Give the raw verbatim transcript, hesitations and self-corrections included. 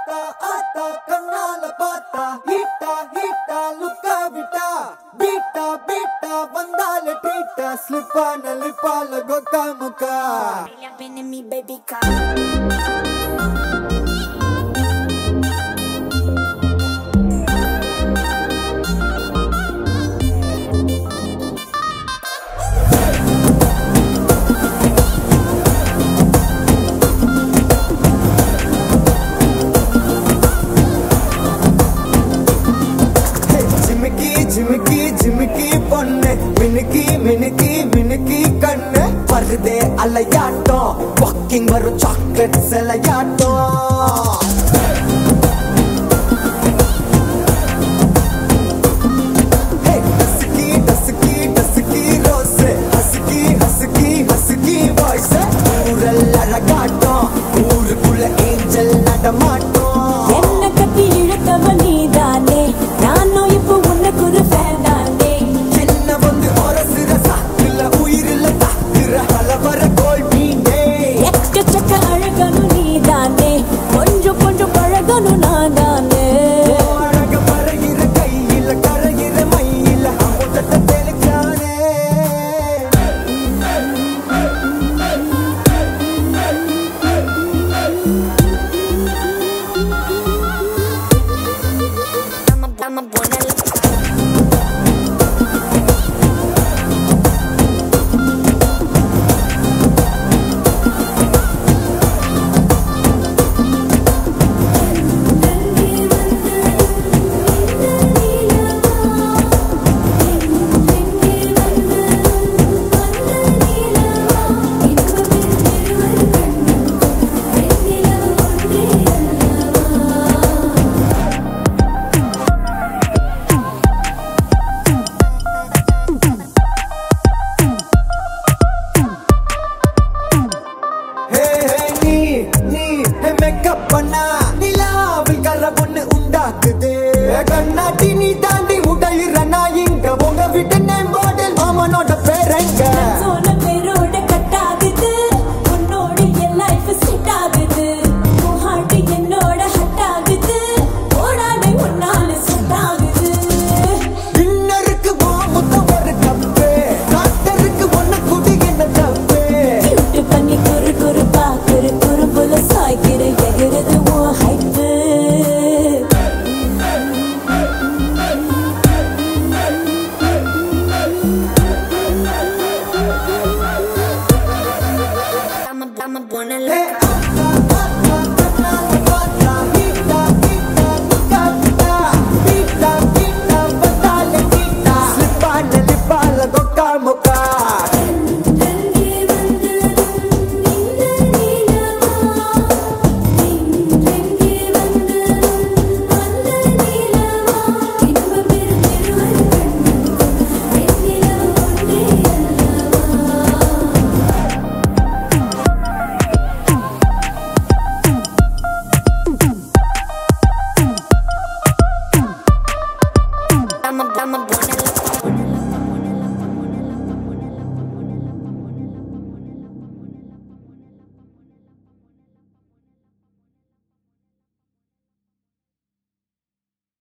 ஆத்தா ஆத்தா கண்ணால பார்த்தா ஹீட்டா ஹீட்டா லுக்கா விட்டா பீட்டா பீட்டா வந்தால ட்ரீட்டா ஸ்லிப்பான லிப்பால கொக்கா முக்கா baby car ஜிமிக்கி ஜிமிக்கி பொண்ணு மினுக்கி மினுக்கி மினுக்கி கண்ணு வருதே அலையாட்டம் வாக்கிங் வரும் சாக்லேட் சிலையாட்டம் husky dusky dusky rose husky husky husky voice ஊரல் அழகாட்டம் ஊருக்குள்ள ஏஞ்சல் நடமாட்டம் என்ன கட்டி இழுத்தவ நீதானே நானும் இப்போ உனக்கு ஒரு ஃபேன் தானே என்ன வந்து ஒரசுற சாக்குல உயிரில தாக்குற ஹலவர கோல் மீனே எக்கச்சக்க அழகனும் நீதானே கொஞ்சம் கொஞ்சம் பழகனும் நான் தானே அழக பறையிற கையில கரையிற மயில அமுதத்தை தெளிச்சானே I'm a buena மேக்கப் பண்ணா நிலாவில் கர ஒண்ணு உண்டாக்குது கண்ணா